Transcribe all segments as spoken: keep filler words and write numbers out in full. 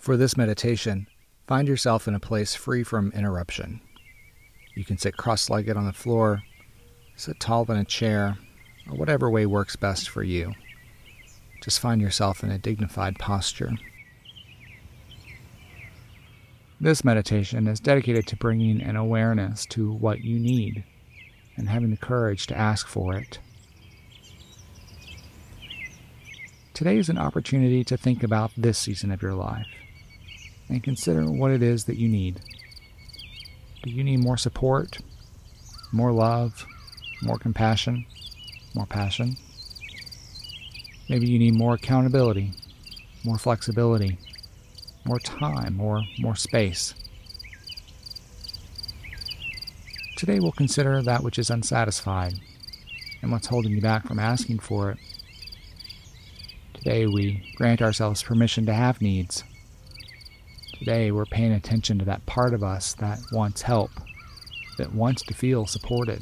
For this meditation, find yourself in a place free from interruption. You can sit cross-legged on the floor, sit tall in a chair, or whatever way works best for you. Just find yourself in a dignified posture. This meditation is dedicated to bringing an awareness to what you need and having the courage to ask for it. Today is an opportunity to think about this season of your life and consider what it is that you need. Do you need more support, more love, more compassion, more passion? Maybe you need more accountability, more flexibility, more time, or more space. Today we'll consider that which is unsatisfied and what's holding you back from asking for it. Today we grant ourselves permission to have needs. Today we're paying attention to that part of us that wants help, that wants to feel supported.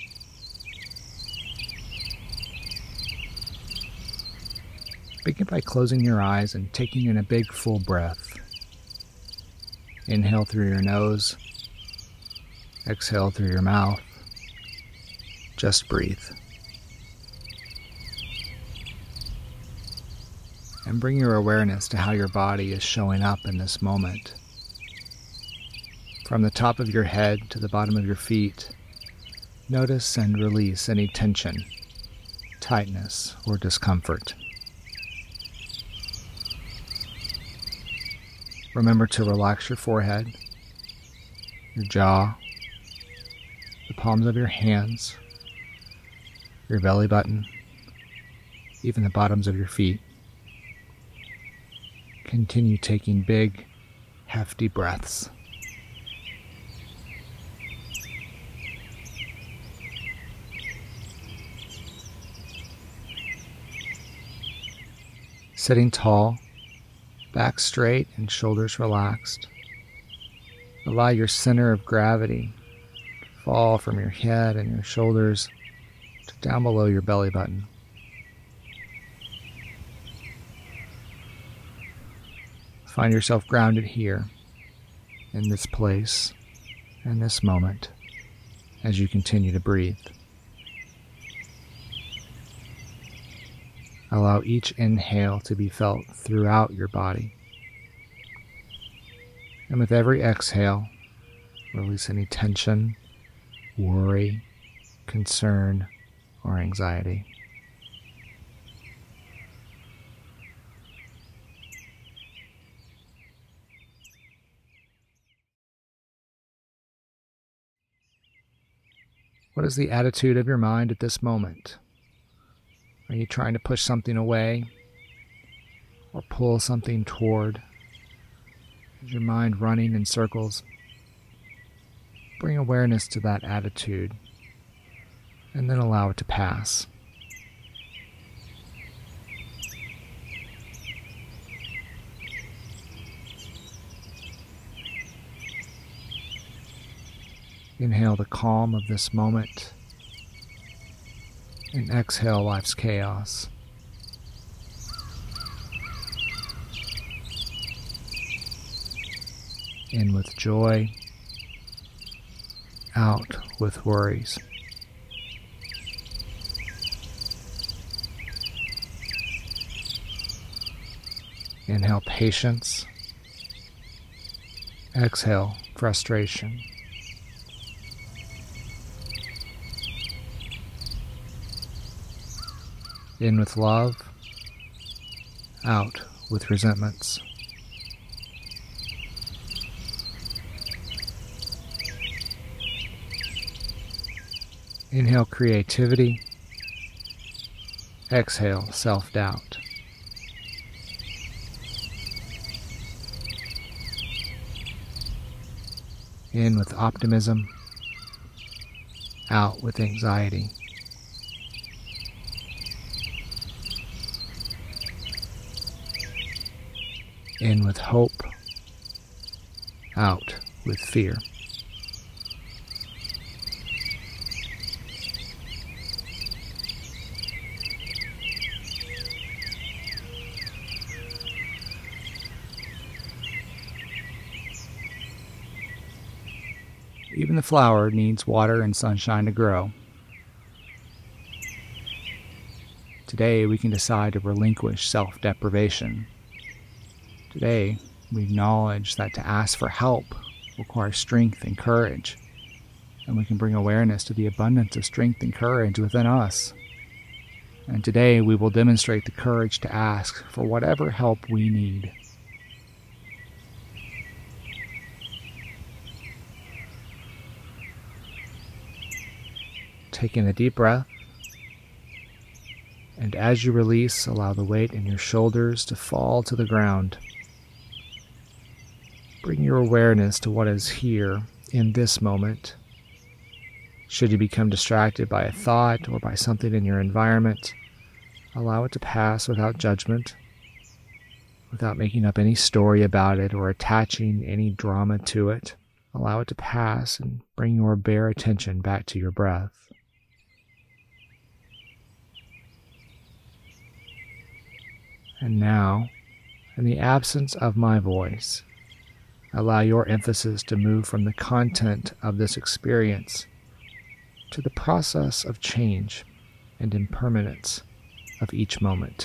Begin by closing your eyes and taking in a big full breath. Inhale through your nose. Exhale through your mouth. Just breathe. And bring your awareness to how your body is showing up in this moment. From the top of your head to the bottom of your feet, notice and release any tension, tightness, or discomfort. Remember to relax your forehead, your jaw, the palms of your hands, your belly button, even the bottoms of your feet. Continue taking big, hefty breaths. Sitting tall, back straight and shoulders relaxed. Allow your center of gravity to fall from your head and your shoulders to down below your belly button. Find yourself grounded here, in this place, in this moment, as you continue to breathe. Allow each inhale to be felt throughout your body. And with every exhale, release any tension, worry, concern, or anxiety. What is the attitude of your mind at this moment? Are you trying to push something away or pull something toward? Is your mind running in circles? Bring awareness to that attitude and then allow it to pass. Inhale the calm of this moment and exhale life's chaos. In with joy, out with worries. Inhale patience, exhale frustration. In with love, out with resentments. Inhale creativity, exhale self-doubt. In with optimism, out with anxiety. In with hope, out with fear. Even the flower needs water and sunshine to grow. Today, we can decide to relinquish self-deprivation. Today, we acknowledge that to ask for help requires strength and courage, and we can bring awareness to the abundance of strength and courage within us. And today, we will demonstrate the courage to ask for whatever help we need. Taking a deep breath, and as you release, allow the weight in your shoulders to fall to the ground. Bring your awareness to what is here in this moment. Should you become distracted by a thought or by something in your environment, allow it to pass without judgment, without making up any story about it or attaching any drama to it. Allow it to pass and bring your bare attention back to your breath. And now, in the absence of my voice, allow your emphasis to move from the content of this experience to the process of change and impermanence of each moment.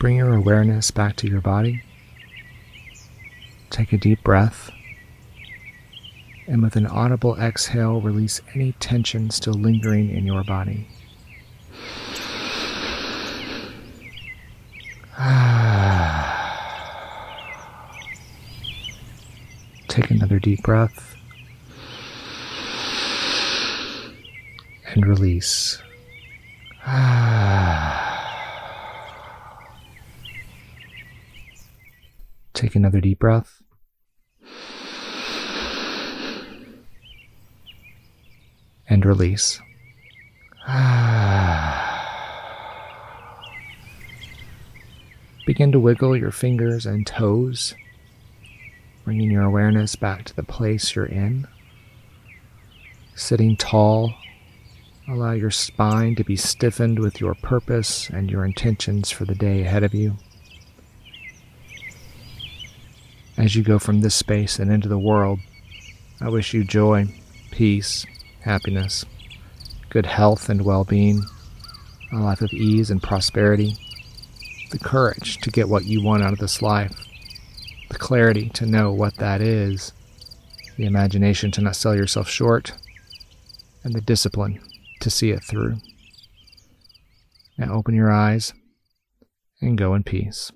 Bring your awareness back to your body. Take a deep breath. And with an audible exhale, release any tension still lingering in your body. Take another deep breath. And release. Take another deep breath. And release. Begin to wiggle your fingers and toes, bringing your awareness back to the place you're in. Sitting tall, allow your spine to be stiffened with your purpose and your intentions for the day ahead of you. As you go from this space and into the world, I wish you joy, peace, happiness, good health and well-being, a life of ease and prosperity, the courage to get what you want out of this life, the clarity to know what that is, the imagination to not sell yourself short, and the discipline to see it through. Now open your eyes and go in peace.